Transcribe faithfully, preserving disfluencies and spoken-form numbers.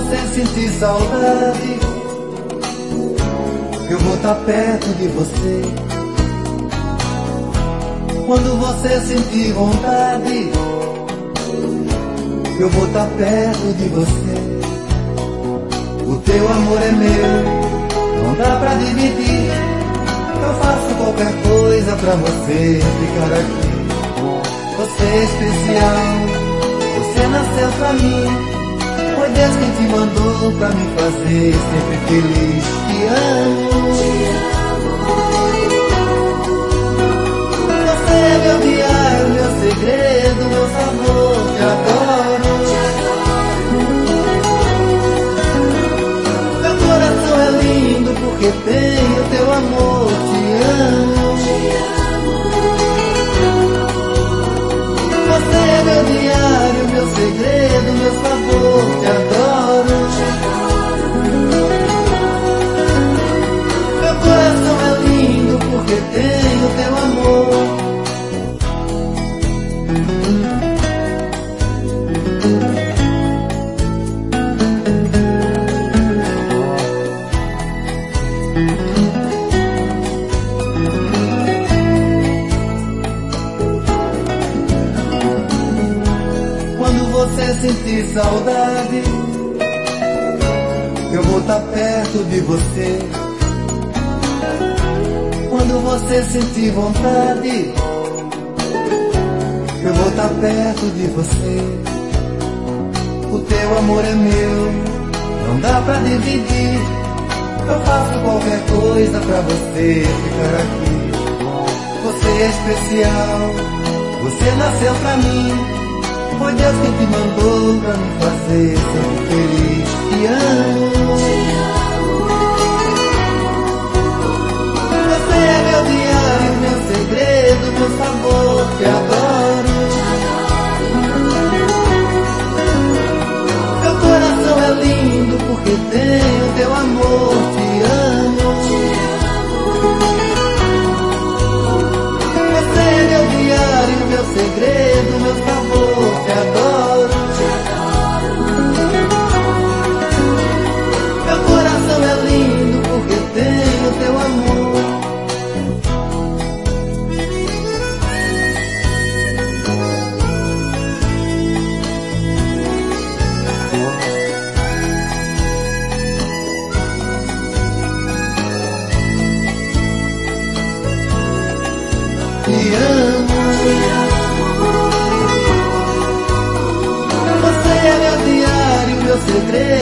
você sentir saudade, eu vou estar perto de você. Quando você sentir vontade, eu vou estar perto de você. O teu amor é meu, não dá pra dividir. Eu faço qualquer coisa pra você ficar aqui. Você é especial, você nasceu pra mim. Foi Deus quem te mandou pra me fazer sempre feliz. Te amo, você é meu diário, meu segredo, meu sabor. Te adoro, meu coração é lindo porque tem o teu amor. Te amo, você é meu diário, meu segredo, meu sabor. Te adoro, meu coração é lindo porque tem o teu amor. Quando você sentir saudade, eu vou estar perto de você. Quando você sentir vontade, eu vou estar perto de você. O teu amor é meu, não dá pra dividir. Eu faço qualquer coisa pra você ficar aqui. Você é especial, você nasceu pra mim. Foi Deus quem te mandou pra me fazer sempre feliz. Te amo, você é meu diário, meu segredo, meu sabor. Te adoro, meu coração é lindo porque tem o teu amor. Te amo, você é meu diário, meu segredo, meu sabor. Te adoro, meu coração é lindo porque tem o teu amor. Te amo, você é meu diário, meu segredo.